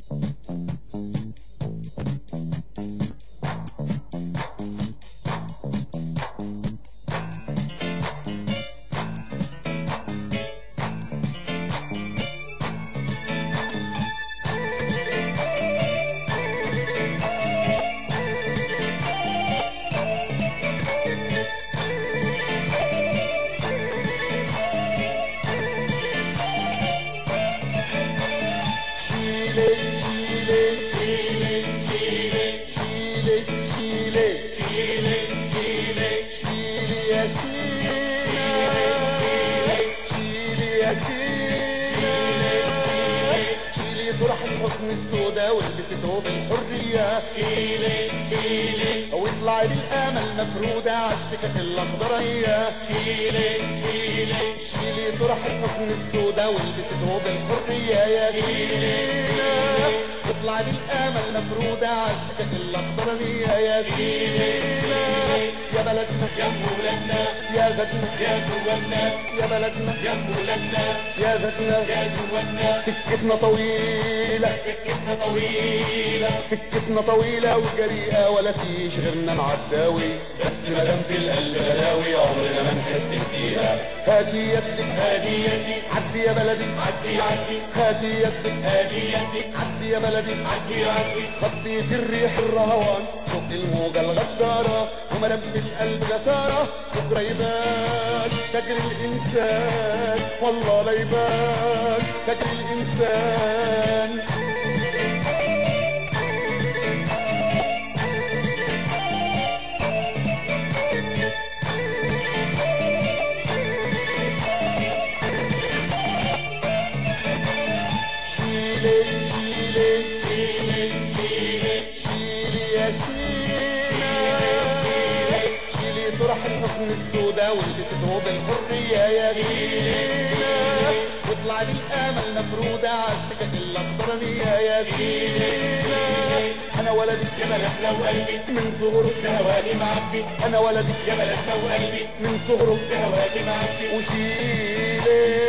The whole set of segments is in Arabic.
فرح الحزن السودا والبس ثوب الحرية، شيلي شيلي واطلعي بالامل مفرودة عالسكك الاخضرية، شيلي شيلي شيلي فرح الحزن السودا والبس ثوب الحرية يا شيلي، واطلعي بالامل مفرودة عالسكك الاخضرية يا شيلي، يا بلدنا يا مولدنا يا زدنا يا زودنا، يا بلدنا يا مولدنا يا زدنا يا زودنا، سكتنا طويلة سكتنا طويلة سكتنا طويلة وجريئة ولا فيش غيرنا معداوي، بس مادام في القلب بلاوي عمرنا ما نحس فيها. هاتي يدك هاتي يدك عدي يا بلدي عدي عدي، هاتي يدك هاتي يدك عدي يا بلدي عدي عدي، خطيت الريح الرهوان فوق الموجة الغدارة، ومادام في القلب جسارة بكرة يبان فجر الإنسان، والله لا يبان فجر الإنسان. شيلي شيلي شيلي شيلي شيلي يا سينا، شيلي طرح الحزن السودا والبس ثوب الحرية يا سينا، واطلع بالامل مفرودة عالسكك الاخضرانية يا سينا، انا ولدك يا بلدنا وقلبي من صغره بهواكي معبي، انا ولدك يا بلدنا وقلبي من صغره بهواكي معبي، وشيلي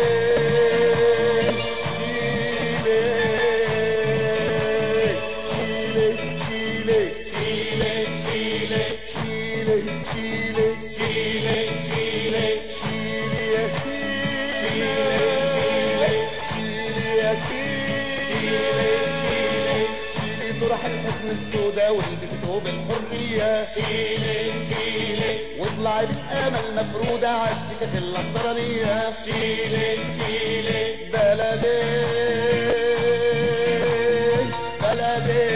طرح الحزن السودا والبس ثوب الحرية، شيلي شيلي واطلعي بالامل مفرودة عالسكك الاخضرانية، شيلي شيلي بلدي بلدي